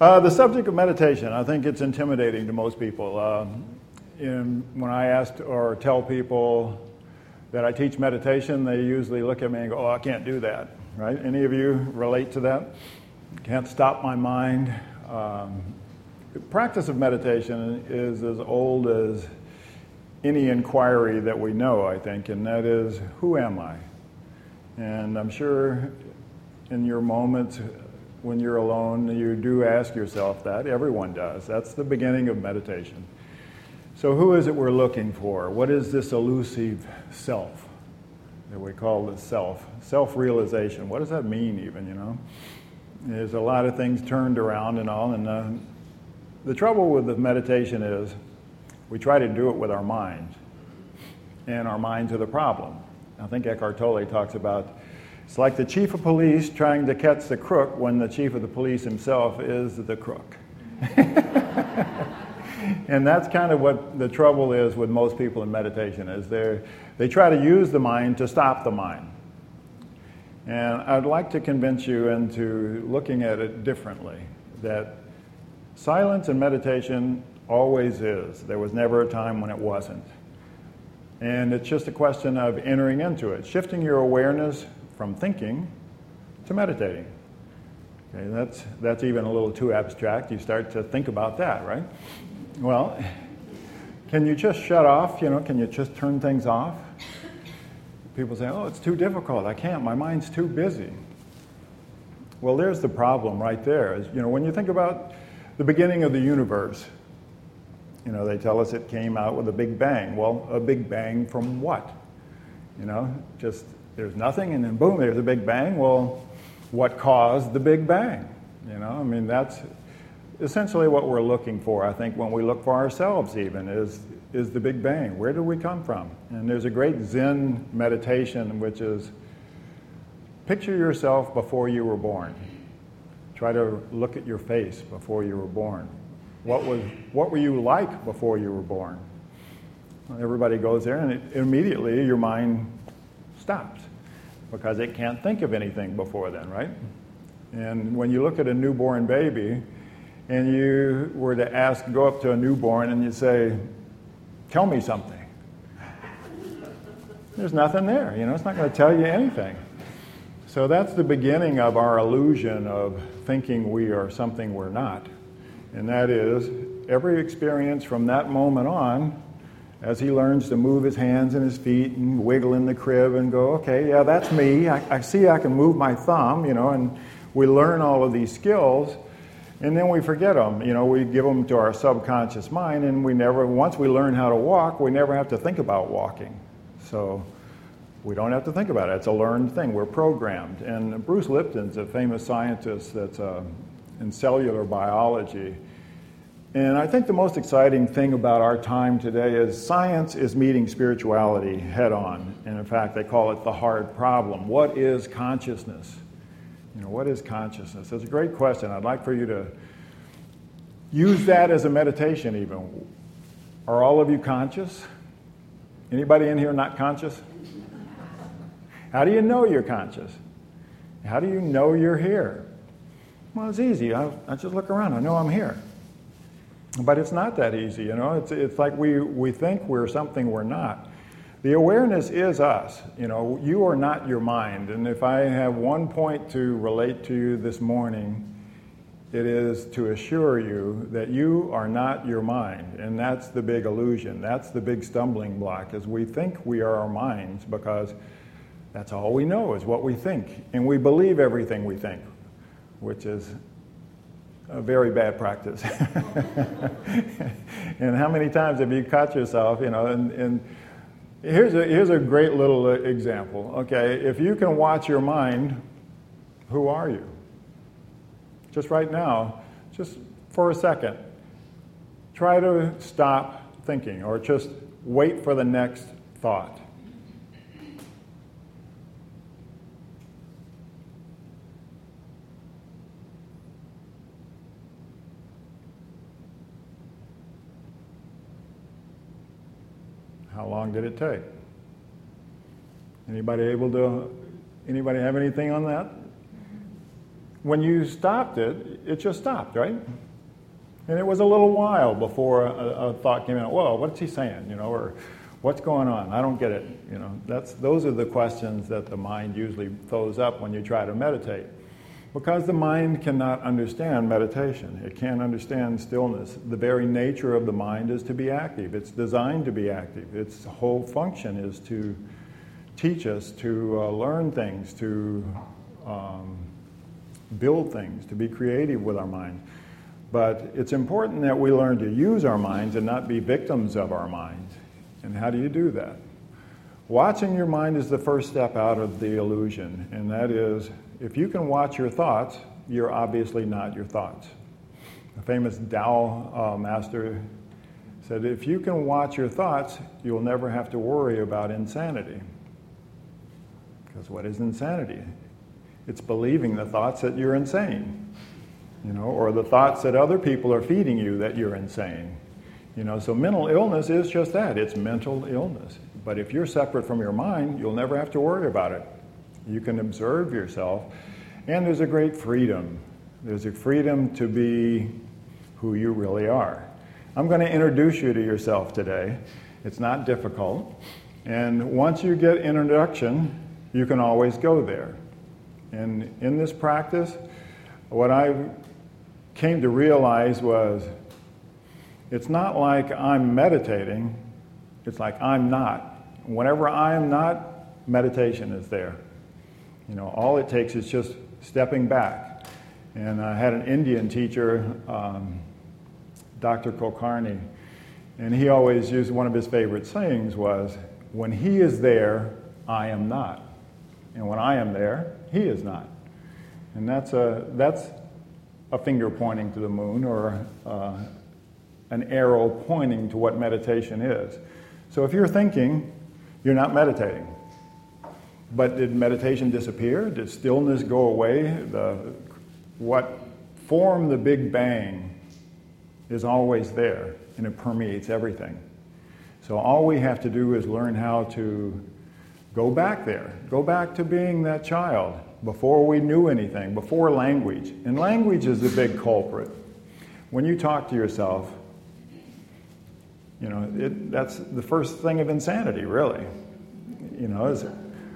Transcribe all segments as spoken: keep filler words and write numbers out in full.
Uh, the subject of meditation, I think it's intimidating to most people. Um, in, when I ask or tell people that I teach meditation, they usually look at me and go, oh, I can't do that, right? Any of you relate to that? Can't stop my mind. Um, the practice of meditation is as old as any inquiry that we know, I think, and that is, who am I? And I'm sure in your moments when you're alone, you do ask yourself that. Everyone does. That's the beginning of meditation. So who is it we're looking for? What is this elusive self that we call the self? Self-realization. What does that mean even, you know? There's a lot of things turned around and all, and uh, the trouble with the meditation is we try to do it with our minds, and our minds are the problem. I think Eckhart Tolle talks about it's like the chief of police trying to catch the crook when the chief of the police himself is the crook. And that's kind of what the trouble is with most people in meditation, is they they try to use the mind to stop the mind. And I'd like to convince you into looking at it differently, that silence and meditation always is. There was never a time when it wasn't. And it's just a question of entering into it, shifting your awareness from thinking to meditating. Okay, that's that's even a little too abstract. You start to think about that, right? Well, can you just shut off? You know, can you just turn things off? People say, "Oh, it's too difficult. I can't. My mind's too busy." Well, there's the problem right there. Is, you know, when you think about the beginning of the universe, you know, they tell us it came out with a big bang. Well, a big bang from what? You know, just there's nothing, and then boom, there's a big bang. Well, what caused the big bang? You know, I mean, that's essentially what we're looking for, I think, when we look for ourselves even, is, is the big bang. Where do we come from? And there's a great Zen meditation, which is picture yourself before you were born. Try to look at your face before you were born. What was what were you like before you were born? Well, everybody goes there, and it, immediately your mind stops because it can't think of anything before then, right? And when you look at a newborn baby, and you were to ask, go up to a newborn, and you say, "Tell me something," there's nothing there. You know, it's not going to tell you anything. So that's the beginning of our illusion of thinking we are something we're not. And that is, every experience from that moment on, as he learns to move his hands and his feet and wiggle in the crib and go, okay, yeah, that's me. I, I see I can move my thumb, you know, and we learn all of these skills, and then we forget them. You know, we give them to our subconscious mind, and we never, once we learn how to walk, we never have to think about walking. So we don't have to think about it. It's a learned thing. We're programmed. And Bruce Lipton's a famous scientist that's uh, in cellular biology. And I think the most exciting thing about our time today is science is meeting spirituality head on. And in fact, they call it the hard problem. What is consciousness? You know, what is consciousness? It's a great question. I'd like for you to use that as a meditation even. Are all of you conscious? Anybody in here not conscious? How do you know you're conscious? How do you know you're here? Well, it's easy. I, I just look around. I know I'm here. But it's not that easy, you know. It's it's like we, we think we're something we're not. The awareness is us. You know, you are not your mind. And if I have one point to relate to you this morning, it is to assure you that you are not your mind. And that's the big illusion. That's the big stumbling block, is we think we are our minds because that's all we know is what we think. And we believe everything we think, which is a very bad practice. And how many times have you caught yourself, you know, and, and here's a, here's a great little example. Okay, if you can watch your mind, who are you? Just right now, just for a second, try to stop thinking or just wait for the next thought. How long did it take? Anybody able to, anybody have anything on that? when you stopped it, it just stopped, right? And it was a little while before a, a thought came in, whoa, what's he saying, you know, or what's going on? I don't get it, you know. That's, those are the questions that the mind usually throws up when you try to meditate. Because the mind cannot understand meditation. It can't understand stillness. The very nature of the mind is to be active. It's designed to be active. Its whole function is to teach us to uh, learn things, to um, build things, to be creative with our mind. But it's important that we learn to use our minds and not be victims of our minds. And how do you do that? Watching your mind is the first step out of the illusion, and that is, if you can watch your thoughts, you're obviously not your thoughts. A famous Tao uh, master said, if you can watch your thoughts, you'll never have to worry about insanity. Because what is insanity? It's believing the thoughts that you're insane, you know, or the thoughts that other people are feeding you that you're insane. You know, so mental illness is just that. It's mental illness. But if you're separate from your mind, you'll never have to worry about it. You can observe yourself, and there's a great freedom. There's a freedom to be who you really are. I'm going to introduce you to yourself today. It's not difficult. And once you get introduction, you can always go there. And in this practice, what I came to realize was, it's not like I'm meditating, it's like I'm not. Whenever I'm not, meditation is there. You know, all it takes is just stepping back. And I had an Indian teacher, um, Doctor Kulkarni, and he always used, one of his favorite sayings was, when he is there, I am not. And when I am there, he is not. And that's a, that's a finger pointing to the moon, or uh, an arrow pointing to what meditation is. So if you're thinking, you're not meditating. But did meditation disappear? Did stillness go away? The, what formed the Big Bang is always there, and it permeates everything. So all we have to do is learn how to go back there. Go back to being that child before we knew anything, before language. And language is the big culprit. When you talk to yourself, you know, it, that's the first thing of insanity, really. You know, is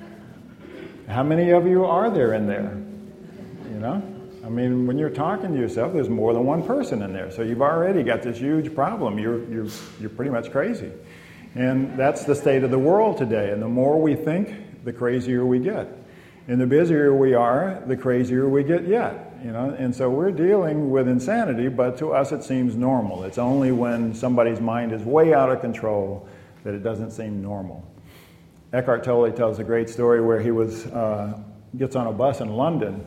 how many of you are there in there? You know? I mean, when you're talking to yourself, there's more than one person in there. So you've already got this huge problem. You're, you're, you're pretty much crazy. And that's the state of the world today. And the more we think, the crazier we get. And the busier we are, the crazier we get yet. You know? And so we're dealing with insanity, but to us it seems normal. It's only when somebody's mind is way out of control that it doesn't seem normal. Eckhart Tolle tells a great story where he was uh, gets on a bus in London,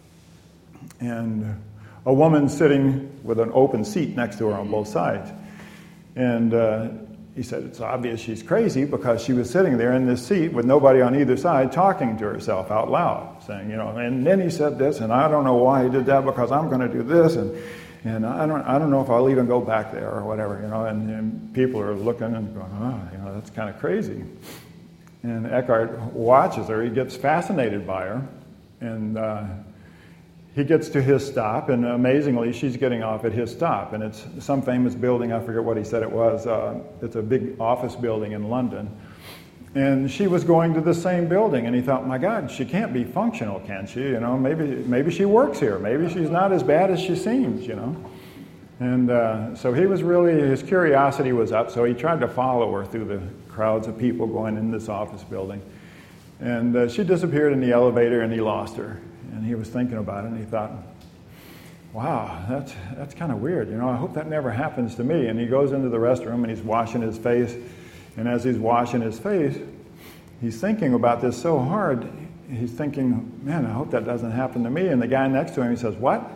and a woman sitting with an open seat next to her on both sides. And uh, he said it's obvious she's crazy because she was sitting there in this seat with nobody on either side talking to herself out loud, saying, you know, and then he said this, and I don't know why he did that because I'm going to do this, and and I don't I don't know if I'll even go back there or whatever, you know. And, and people are looking and going, oh, you know, that's kind of crazy. And Eckhart watches her. He gets fascinated by her, and uh, he gets to his stop, and amazingly, she's getting off at his stop. And it's some famous building, I forget what he said it was. Uh, it's a big office building in London. And she was going to the same building, and he thought, my God, she can't be functional, can she? You know, maybe maybe she works here. Maybe she's not as bad as she seems, you know. And uh, so he was really, his curiosity was up, so he tried to follow her through the crowds of people going in this office building. And uh, she disappeared in the elevator, and he lost her. And he was thinking about it, and he thought, wow, that's that's kind of weird. You know, I hope that never happens to me. And he goes into the restroom, and he's washing his face. And as he's washing his face, he's thinking about this so hard. He's thinking, man, I hope that doesn't happen to me. And the guy next to him, he says, what?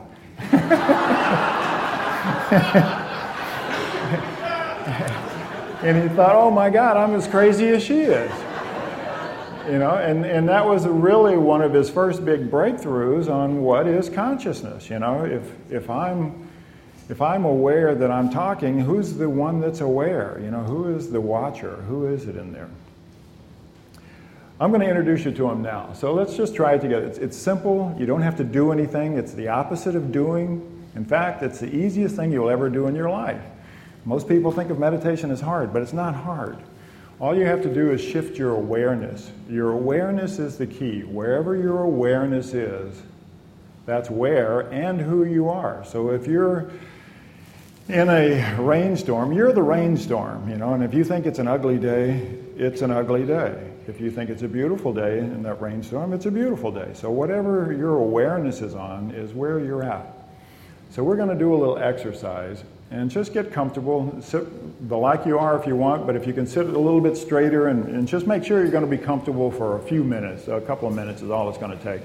And he thought, oh my God, I'm as crazy as she is. You know, and, and that was really one of his first big breakthroughs on what is consciousness. You know, if if I'm if I'm aware that I'm talking, who's the one that's aware? You know, who is the watcher? Who is it in there? I'm going to introduce you to them now. So let's just try it together. It's, it's simple. You don't have to do anything. It's the opposite of doing. In fact, it's the easiest thing you'll ever do in your life. Most people think of meditation as hard, but it's not hard. All you have to do is shift your awareness. Your awareness is the key. Wherever your awareness is, that's where and who you are. So if you're in a rainstorm, you're the rainstorm, you know, and if you think it's an ugly day, it's an ugly day. If you think it's a beautiful day in that rainstorm, it's a beautiful day. So whatever your awareness is on is where you're at. So we're going to do a little exercise and just get comfortable. Sit the like you are if you want, but if you can sit a little bit straighter and, and just make sure you're going to be comfortable for a few minutes. A couple of minutes is all it's going to take.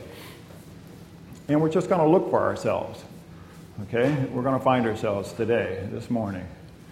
And we're just going to look for ourselves. Okay? We're going to find ourselves today, this morning.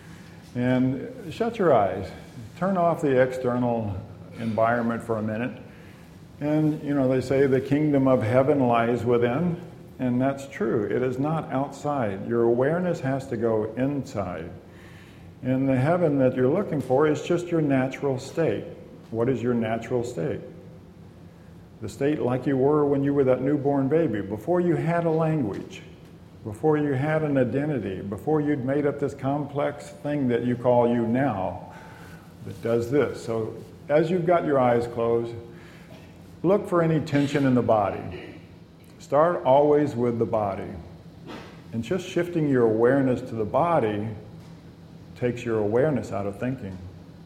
And shut your eyes. Turn off the external environment for a minute. And, you know, they say the kingdom of heaven lies within. And that's true. It is not outside. Your awareness has to go inside. And the heaven that you're looking for is just your natural state. What is your natural state? The state like you were when you were that newborn baby, before you had a language, before you had an identity, before you'd made up this complex thing that you call you now that does this. So as you've got your eyes closed, look for any tension in the body. Start always with the body. And just shifting your awareness to the body takes your awareness out of thinking.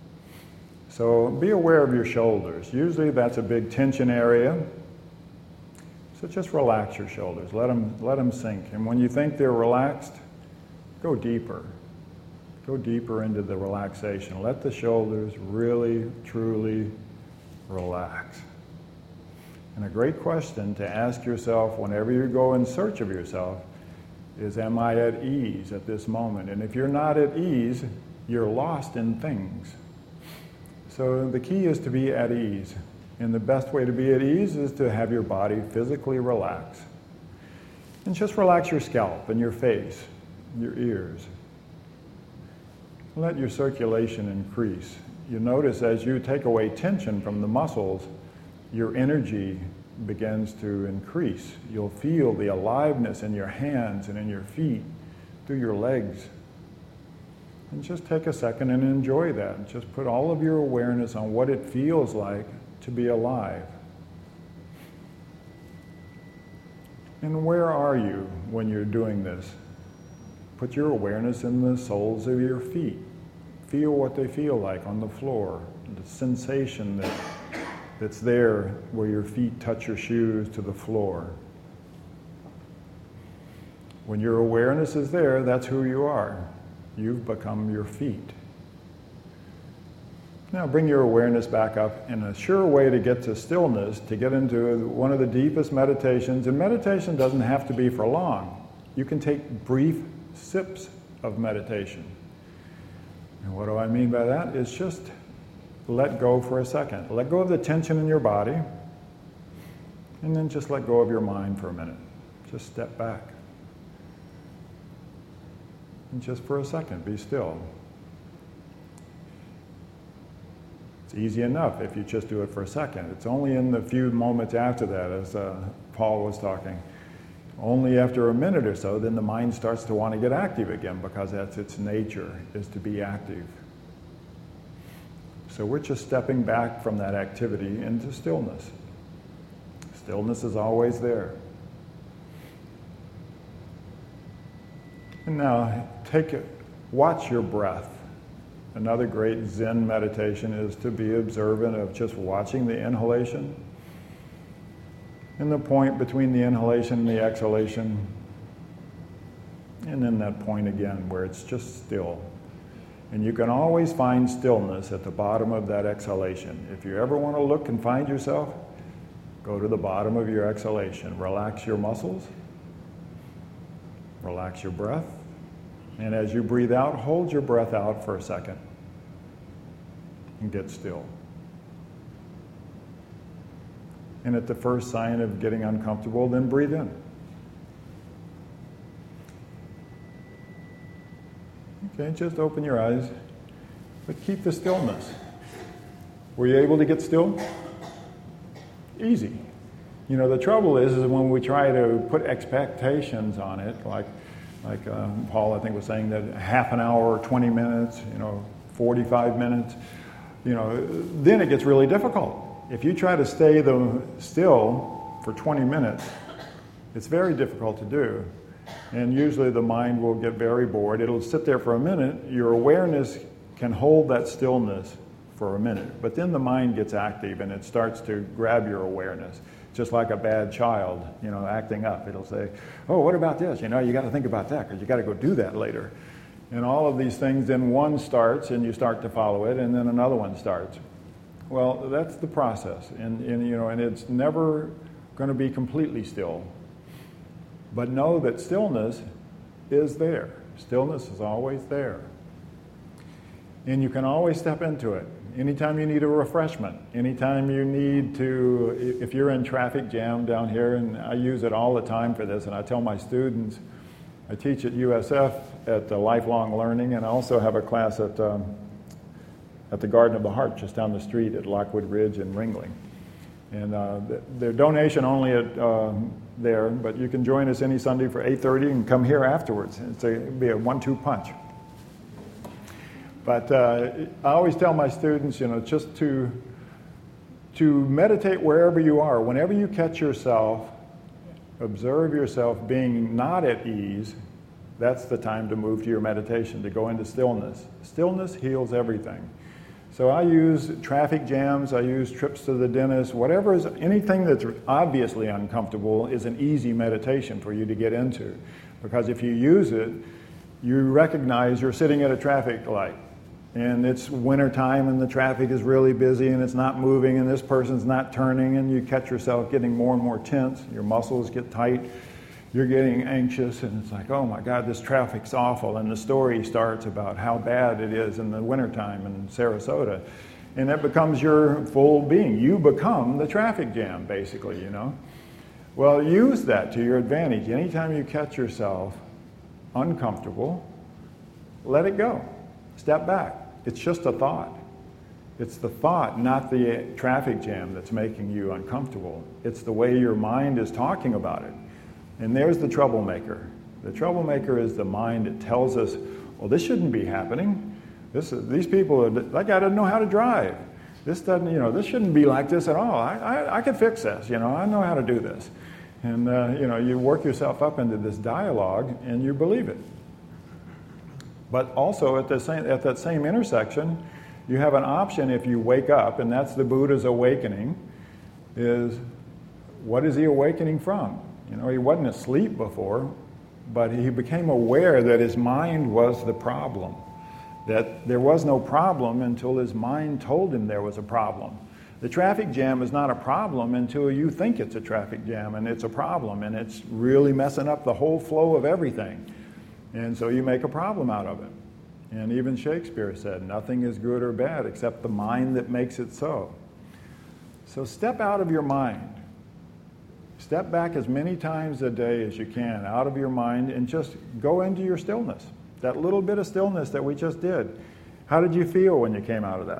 So be aware of your shoulders. Usually that's a big tension area. So just relax your shoulders. Let them, let them sink. And when you think they're relaxed, go deeper. Go deeper into the relaxation. Let the shoulders really, truly relax. And a great question to ask yourself whenever you go in search of yourself is, am I at ease at this moment? And if you're not at ease, you're lost in things. So the key is to be at ease. And the best way to be at ease is to have your body physically relax. And just relax your scalp and your face, your ears. Let your circulation increase. You notice as you take away tension from the muscles, your energy begins to increase. You'll feel the aliveness in your hands and in your feet, through your legs. And just take a second and enjoy that. Just put all of your awareness on what it feels like to be alive. And where are you when you're doing this? Put your awareness in the soles of your feet. Feel what they feel like on the floor, the sensation that that's there where your feet touch your shoes to the floor. When your awareness is there, that's who you are. You've become your feet. Now bring your awareness back up. And a sure way to get to stillness, to get into one of the deepest meditations, and meditation doesn't have to be for long. You can take brief sips of meditation. And what do I mean by that? It's just let go for a second. Let go of the tension in your body, and then just let go of your mind for a minute. Just step back. And just for a second, be still. It's easy enough if you just do it for a second. It's only in the few moments after that, as uh, Paul was talking. Only after a minute or so, then the mind starts to want to get active again, because that's its nature, is to be active. So we're just stepping back from that activity into stillness. Stillness is always there. And now, take it, watch your breath. Another great Zen meditation is to be observant of just watching the inhalation and the point between the inhalation and the exhalation, and then that point again where it's just still. And you can always find stillness at the bottom of that exhalation. If you ever want to look and find yourself, go to the bottom of your exhalation. Relax your muscles. Relax your breath. And as you breathe out, hold your breath out for a second. And get still. And at the first sign of getting uncomfortable, then breathe in. Okay, just open your eyes, but keep the stillness. Were you able to get still? easy. You know, the trouble is, is when we try to put expectations on it, like, like um, Paul, I think, was saying that half an hour, twenty minutes, you know, forty-five minutes, you know, then it gets really difficult. If you try to stay the, still for twenty minutes, it's very difficult to do. And usually the mind will get very bored. It'll sit there for a minute. Your awareness can hold that stillness for a minute, but then the mind gets active and it starts to grab your awareness. Just like a bad child, you know, acting up. It'll say, oh, what about this? You know, you got to think about that because you got to go do that later. And all of these things, then one starts and you start to follow it, and then another one starts. Well, that's the process. And, and you know, and it's never going to be completely still. But know that stillness is there. Stillness is always there. And you can always step into it. Anytime you need a refreshment, anytime you need to, if you're in traffic jam down here, and I use it all the time for this, and I tell my students, I teach at U S F at uh, Lifelong Learning, and I also have a class at, um, at the Garden of the Heart just down the street at Lockwood Ridge in Ringling. And uh, they're donation only at uh, there, but you can join us any Sunday for eight thirty and come here afterwards. It's a, it'll be a one two punch. But uh, I always tell my students, you know, just to, to meditate wherever you are. Whenever you catch yourself, observe yourself being not at ease, that's the time to move to your meditation, to go into stillness. Stillness heals everything. So I use traffic jams, I use trips to the dentist, whatever is, anything that's obviously uncomfortable is an easy meditation for you to get into. Because if you use it, you recognize you're sitting at a traffic light. And it's winter time and the traffic is really busy and it's not moving and this person's not turning, and you catch yourself getting more and more tense. Your muscles get tight. You're getting anxious and it's like, oh my God, this traffic's awful. And the story starts about how bad it is in the wintertime in Sarasota. And that becomes your full being. You become the traffic jam, basically, you know. Well, use that to your advantage. Anytime you catch yourself uncomfortable, let it go. Step back. It's just a thought. It's the thought, not the traffic jam, that's making you uncomfortable. It's the way your mind is talking about it. And there's the troublemaker. The troublemaker is the mind that tells us, well, this shouldn't be happening. This, these people, are, that guy doesn't know how to drive. This doesn't, you know, this shouldn't be like this at all. I, I, I can fix this, you know, I know how to do this. And, uh, you know, you work yourself up into this dialogue and you believe it. But also at, the same, at that same intersection, you have an option if you wake up, and that's the Buddha's awakening, is what is he awakening from? You know, he wasn't asleep before, but he became aware that his mind was the problem, that there was no problem until his mind told him there was a problem. The traffic jam is not a problem until you think it's a traffic jam, and it's a problem, and it's really messing up the whole flow of everything. And so you make a problem out of it. And even Shakespeare said, nothing is good or bad except the mind that makes it so. So step out of your mind. Step back as many times a day as you can out of your mind and just go into your stillness. That little bit of stillness that we just did. How did you feel when you came out of that?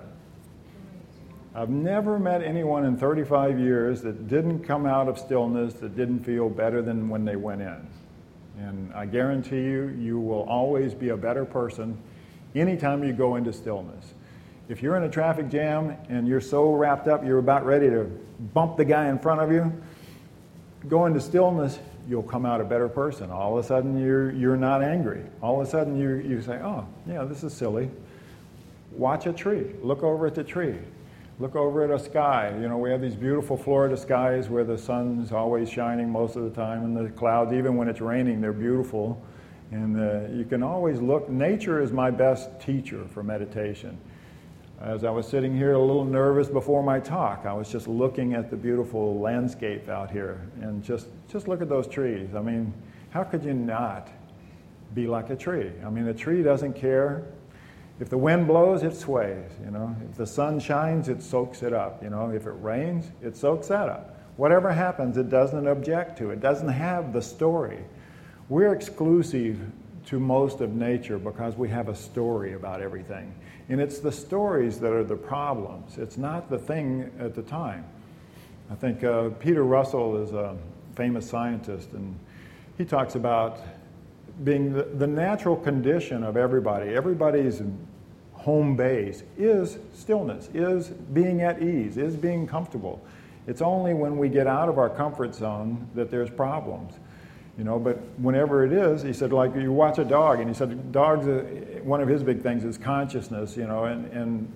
I've never met anyone in thirty-five years that didn't come out of stillness that didn't feel better than when they went in. And I guarantee you, you will always be a better person anytime you go into stillness. If you're in a traffic jam and you're so wrapped up, you're about ready to bump the guy in front of you, go into stillness, you'll come out a better person. All of a sudden, you're, you're not angry. All of a sudden, you, you say, oh, yeah, this is silly. Watch a tree. Look over at the tree. Look over at a sky. You know, we have these beautiful Florida skies where the sun's always shining most of the time, and the clouds, even when it's raining, they're beautiful. And uh, you can always look. Nature is my best teacher for meditation. As I was sitting here a little nervous before my talk, I was just looking at the beautiful landscape out here, and just, just look at those trees. I mean, how could you not be like a tree? I mean, a tree doesn't care. If the wind blows, it sways, you know. If the sun shines, it soaks it up, you know. If it rains, it soaks that up. Whatever happens, it doesn't object to. It doesn't have the story. We're exclusive to most of nature because we have a story about everything. And it's the stories that are the problems. It's not the thing at the time. I think uh, Peter Russell is a famous scientist, and he talks about being the, the natural condition of everybody. Everybody's home base is stillness, is being at ease, is being comfortable. It's only when we get out of our comfort zone that there's problems. You know, but whenever it is, he said, like you watch a dog, and he said dogs, uh, one of his big things is consciousness, you know, and, and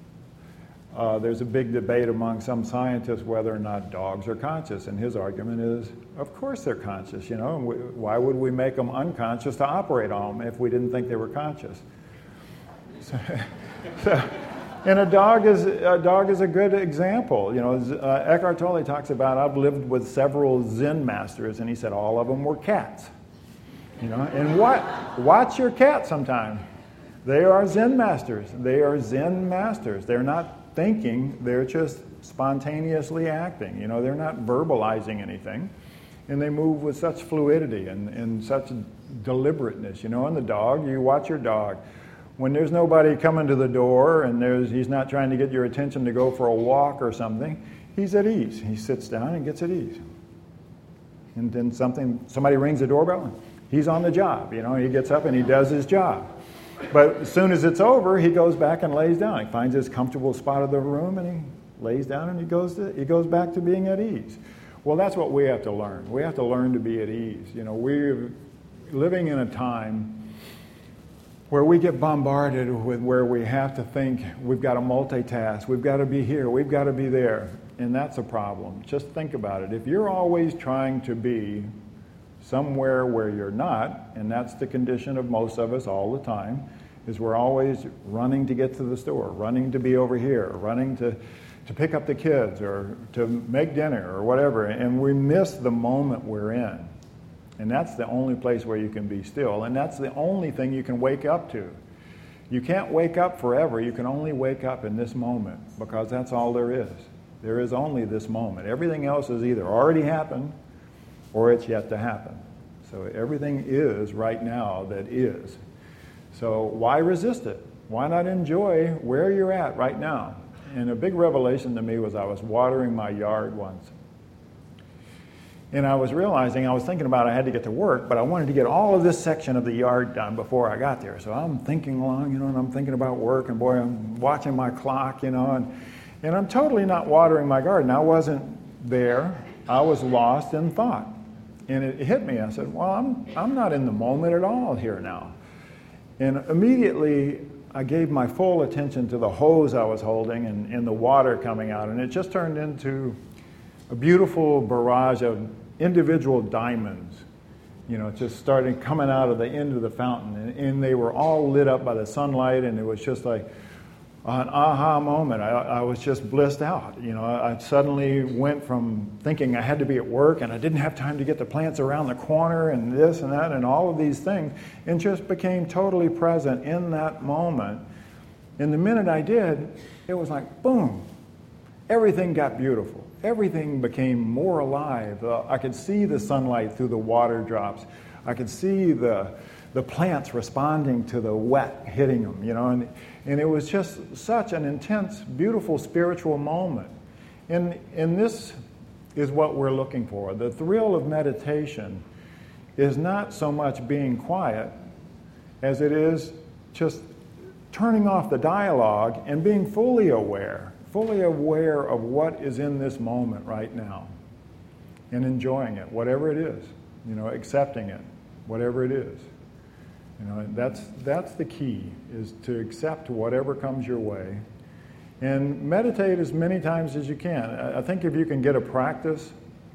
uh, there's a big debate among some scientists whether or not dogs are conscious, and his argument is, of course they're conscious, you know, and we, why would we make them unconscious to operate on them if we didn't think they were conscious? So, so, and a dog is a dog is a good example. You know, uh, Eckhart Tolle talks about, I've lived with several Zen masters, and he said all of them were cats. You know, and what? Watch your cat sometime. They are Zen masters. They are Zen masters. They're not thinking. They're just spontaneously acting. You know, they're not verbalizing anything, and they move with such fluidity and, and such deliberateness. You know, and the dog, you watch your dog. When there's nobody coming to the door and there's, he's not trying to get your attention to go for a walk or something, he's at ease. He sits down and gets at ease. And then something, somebody rings the doorbell, he's on the job. You know, he gets up and he does his job. But as soon as it's over, he goes back and lays down. He finds his comfortable spot of the room and he lays down and he goes to, he goes back to being at ease. Well, that's what we have to learn. We have to learn to be at ease. You know, we're living in a time where we get bombarded with where we have to think, we've got to multitask, we've got to be here, we've got to be there, and that's a problem. Just think about it. If you're always trying to be somewhere where you're not, and that's the condition of most of us all the time, is we're always running to get to the store, running to be over here, running to, to pick up the kids or to make dinner or whatever, and we miss the moment we're in. And that's the only place where you can be still. And that's the only thing you can wake up to. You can't wake up forever. You can only wake up in this moment, because that's all there is. There is only this moment. Everything else has either already happened or it's yet to happen. So everything is right now that is. So why resist it? Why not enjoy where you're at right now? And a big revelation to me was I was watering my yard once. And I was realizing, I was thinking about I had to get to work, but I wanted to get all of this section of the yard done before I got there. So I'm thinking along, you know, and I'm thinking about work, and boy, I'm watching my clock, you know, and, and I'm totally not watering my garden. I wasn't there. I was lost in thought. And it hit me. I said, well, I'm, I'm not in the moment at all here now. And immediately, I gave my full attention to the hose I was holding and, and the water coming out, and it just turned into a beautiful barrage of individual diamonds, you know, just started coming out of the end of the fountain, and, and they were all lit up by the sunlight, and it was just like an aha moment. I, I was just blissed out. You know, I suddenly went from thinking I had to be at work and I didn't have time to get the plants around the corner and this and that and all of these things, and just became totally present in that moment. And the minute I did, it was like, boom, everything got beautiful. Everything became more alive. Uh, I could see the sunlight through the water drops. I could see the the plants responding to the wet hitting them, you know, and, and it was just such an intense, beautiful spiritual moment. And, and this is what we're looking for. The thrill of meditation is not so much being quiet as it is just turning off the dialogue and being fully aware. fully aware of what is in this moment right now and enjoying it, whatever it is, you know, accepting it, whatever it is. You know, that's, that's the key, is to accept whatever comes your way and meditate as many times as you can. I think if you can get a practice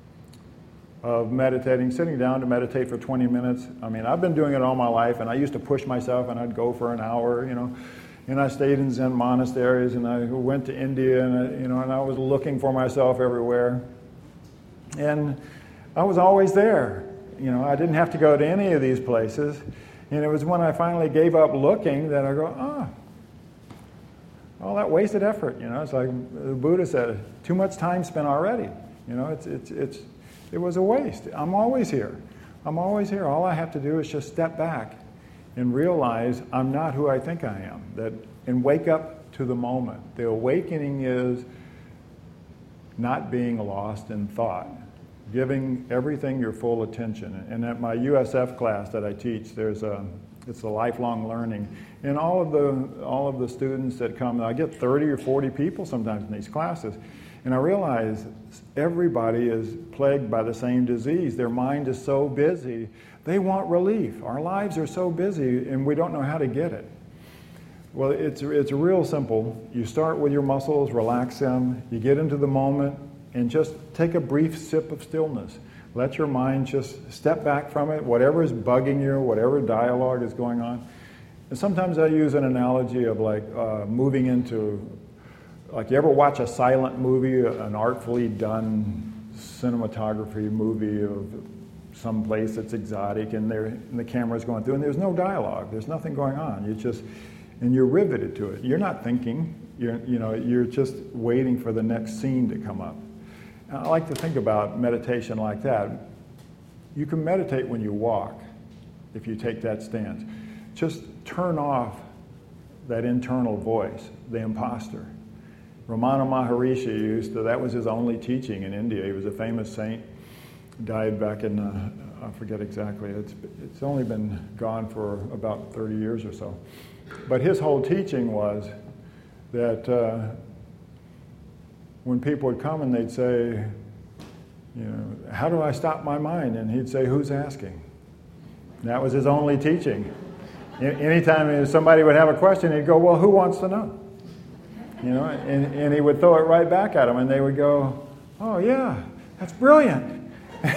of meditating, sitting down to meditate for twenty minutes, I mean, I've been doing it all my life, and I used to push myself, and I'd go for an hour, you know. And I stayed in Zen monasteries, and I went to India, and I, you know, and I was looking for myself everywhere. And I was always there. You know, I didn't have to go to any of these places. And it was when I finally gave up looking that I go, ah, all that wasted effort. You know, it's like the Buddha said, too much time spent already. You know, it's it's it's it was a waste. I'm always here. I'm always here. All I have to do is just step back and realize I'm not who I think I am. That and wake up to the moment. The awakening is not being lost in thought, giving everything your full attention. And at my U S F class that I teach, there's a it's a lifelong learning, and all of the all of the students that come, I get thirty or forty people sometimes in these classes, and I realize everybody is plagued by the same disease. Their mind is so busy, they want relief. Our lives are so busy, and we don't know how to get it. Well, it's it's real simple. You start with your muscles, relax them. You get into the moment, and just take a brief sip of stillness. Let your mind just step back from it, whatever is bugging you, whatever dialogue is going on. And sometimes I use an analogy of like uh, moving into, like you ever watch a silent movie, an artfully done cinematography movie of some place that's exotic, and, there, and the camera's going through, and there's no dialogue, there's nothing going on. You just, and you're riveted to it. You're not thinking, you're, you know, you're just waiting for the next scene to come up. I like to think about meditation like that. You can meditate when you walk, if you take that stance. Just turn off that internal voice, the imposter. Ramana Maharishi used to, that was his only teaching in India. He was a famous saint, died back in, uh, I forget exactly, it's, it's only been gone for about thirty years or so. But his whole teaching was that uh, when people would come and they'd say, you know, how do I stop my mind? And he'd say, who's asking? That was his only teaching. Anytime somebody would have a question, he'd go, well, who wants to know? You know, and, and he would throw it right back at them, and they would go, oh yeah, that's brilliant.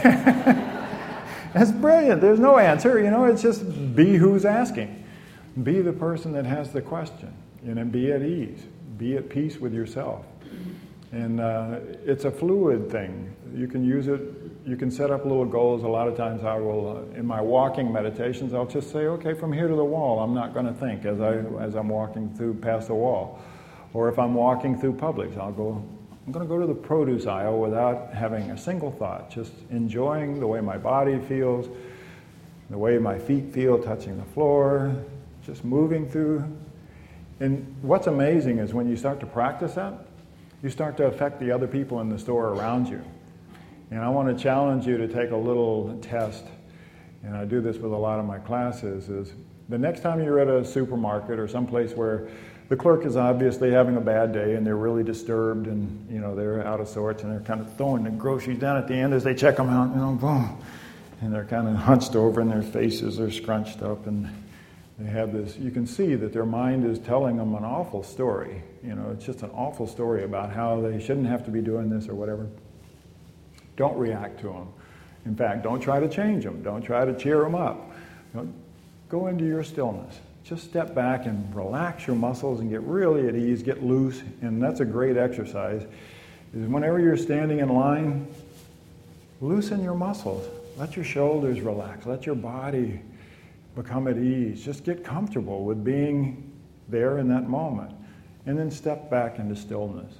That's brilliant. There's no answer, you know, it's just be who's asking. Be the person that has the question, you know, be at ease. Be at peace with yourself. And uh, it's a fluid thing. You can use it, you can set up little goals. A lot of times I will, uh, in my walking meditations, I'll just say, okay, from here to the wall, I'm not going to think as, I, as I'm walking through past the wall. Or if I'm walking through Publix, I'll go, I'm going to go to the produce aisle without having a single thought, just enjoying the way my body feels, the way my feet feel touching the floor, just moving through. And what's amazing is when you start to practice that, you start to affect the other people in the store around you. And I want to challenge you to take a little test, and I do this with a lot of my classes, is the next time you're at a supermarket or someplace where the clerk is obviously having a bad day and they're really disturbed and, you know, they're out of sorts and they're kind of throwing the groceries down at the end as they check them out, you know, boom. And they're kind of hunched over and their faces are scrunched up, and they have this, you can see that their mind is telling them an awful story. You know, it's just an awful story about how they shouldn't have to be doing this or whatever. Don't react to them. In fact, don't try to change them. Don't try to cheer them up. You know, go into your stillness. Just step back and relax your muscles and get really at ease, get loose. And that's a great exercise. Is whenever you're standing in line, loosen your muscles. Let your shoulders relax. Let your body become at ease. Just get comfortable with being there in that moment. And then step back into stillness.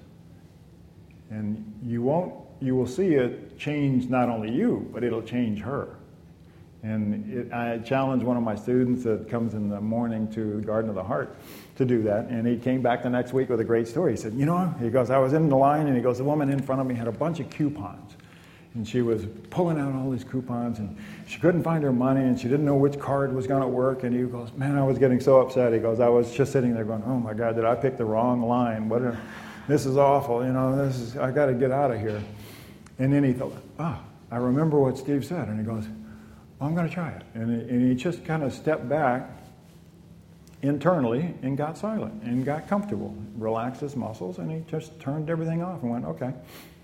And you won't, you will see it change not only you, but it'll change her. And it, I challenge one of my students that comes in the morning to the Garden of the Heart to do that. And he came back the next week with a great story. He said, you know, he goes, I was in the line, and he goes, the woman in front of me had a bunch of coupons. And she was pulling out all these coupons, and she couldn't find her money, and she didn't know which card was going to work. And he goes, man, I was getting so upset. He goes, I was just sitting there going, oh my God, did I pick the wrong line? What a, this is awful, you know, this is, I got to get out of here. And then he thought, ah, oh, I remember what Steve said. And he goes, oh, I'm going to try it. And he, and he just kind of stepped back internally and got silent and got comfortable, relaxed his muscles, and he just turned everything off and went, okay.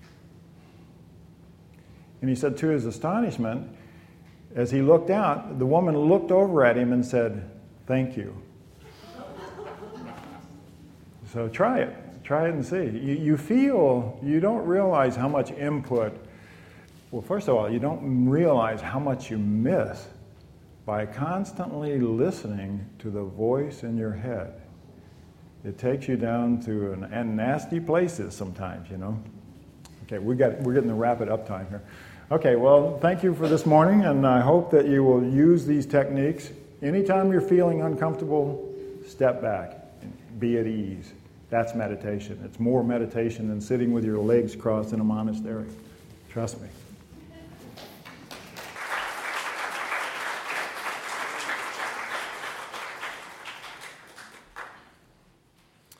And he said, to his astonishment, as he looked out, the woman looked over at him and said, thank you. So try it. Try it and see. You, you feel, you don't realize how much input, well, first of all, you don't realize how much you miss by constantly listening to the voice in your head. It takes you down to an, and nasty places sometimes, you know. Okay, we got, we're getting the wrap it up time here. Okay, well, thank you for this morning, and I hope that you will use these techniques. Anytime you're feeling uncomfortable, step back, be at ease, That's meditation. It's more meditation than sitting with your legs crossed in a monastery. Trust me.